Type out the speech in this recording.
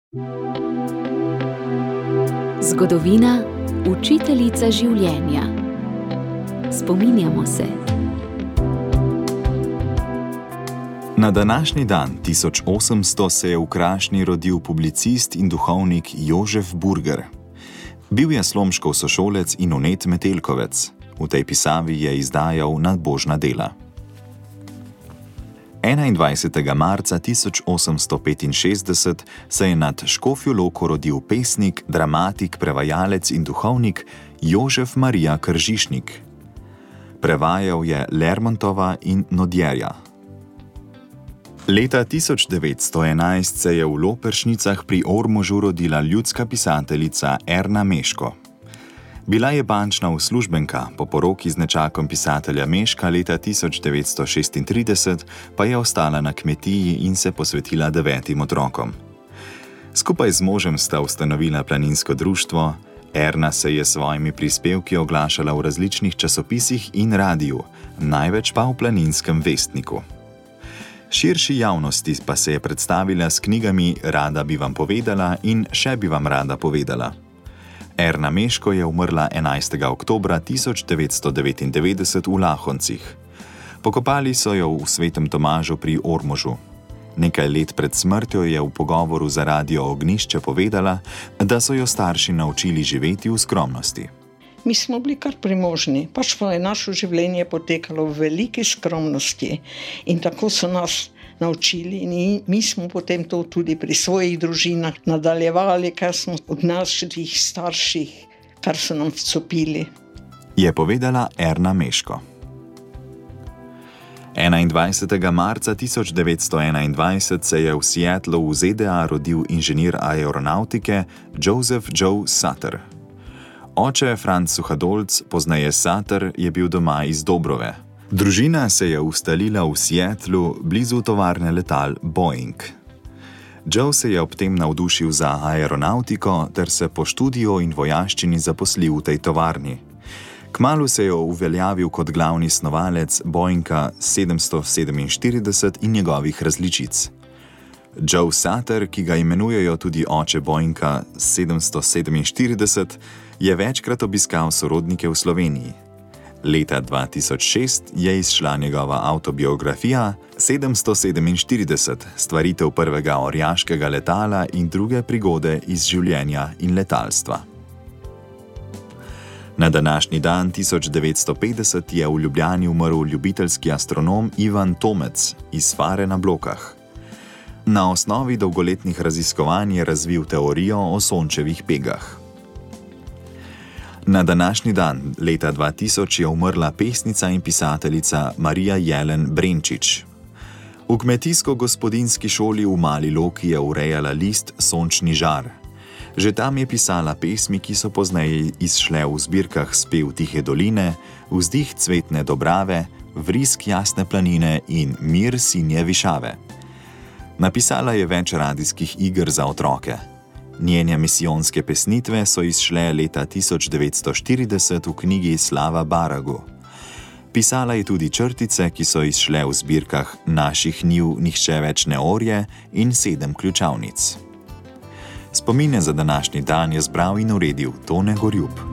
Zgodovina, učiteljica življenja. Spominjamo se. Na današnji dan 1800 se je v Krašni rodil publicist in duhovnik Jožef Burger. Bil je Slomškov sošolec in vnet Metelkovec. V tej pisavi je izdajal nadbožna dela. 21. marca 1865 se je nad Škofjo Loko rodil pesnik, dramatik, prevajalec in duhovnik Jožef Marija Kržišnik. Prevajal je Lermontova in Nodjerja. Leta 1911 se je v Loperšnicah pri Ormožu rodila ljudska pisateljica Erna Meško. Bila je bančna uslužbenka, po poroki z nečakom pisatelja Meška leta 1936 pa je ostala na kmetiji in se posvetila 9 otrokom. Skupaj z možem sta ustanovila planinsko društvo. Erna se je s svojimi prispevki oglašala v različnih časopisih in radiju, največ pa v Planinskem vestniku. Širši javnosti pa se je predstavila s knjigami Rada bi vam povedala in Še bi vam rada povedala. Erna Meško je umrla 11. oktobra 1999 v Lahoncih. Pokopali so jo v Svetem Tomažu pri Ormožu. Nekaj let pred smrtjo je v pogovoru za Radio Ognjišče povedala, da so jo starši naučili živeti v skromnosti. Mi smo bili kar premožni, pač pa je naše življenje potekalo v veliki skromnosti in tako so nas naučili in mi smo potem to tudi pri svojih družinah nadaljevali, kar smo od naših starših, kar so nam vcopili. Je povedala Erna Meško. 21. marca 1921 se je v Seattlu v ZDA rodil inženir aeronautike Joseph Joe Sutter. Oče Franz Suhadolc, pozneje Sutter, je bil doma iz Dobrove. Družina se je ustalila v Seattlu blizu tovarne letal Boeing. Joe se je ob tem navdušil za aeronautiko ter se po študiju in vojaščini zaposlil v tej tovarni. Kmalu se je uveljavil kot glavni snovalec Boeinga 747 in njegovih različic. Joe Sutter, ki ga imenujejo tudi oče Boeinga 747, je večkrat obiskal sorodnike v Sloveniji. Leta 2006 je izšla njegova avtobiografija 747, stvaritev prvega orjaškega letala in druge prigode iz življenja in letalstva. Na današnji dan 1950 je v Ljubljani umrl ljubiteljski astronom Ivan Tomec iz Fare na Blokah. Na osnovi dolgoletnih raziskovanj je razvil teorijo o sončevih pegah. Na današnji dan, leta 2000, je umrla pesnica in pisateljica Marija Jelen Brenčič. V kmetijsko-gospodinski šoli v Mali Loki je urejala list Sončni žar. Že tam je pisala pesmi, ki so pozneje izšle v zbirkah Spev tihe doline, Vzdih cvetne dobrave, Vrisk jasne planine in Mir sinje višave. Napisala je več radijskih iger za otroke. Njene misijonske pesnitve so izšle leta 1940 v knjigi Slava Baragu. Pisala je tudi črtice, ki so izšle v zbirkah Naših njiv nihče več ne orje in 7 ključavnic. Spomine za današnji dan je zbral in uredil Tone Gorjup.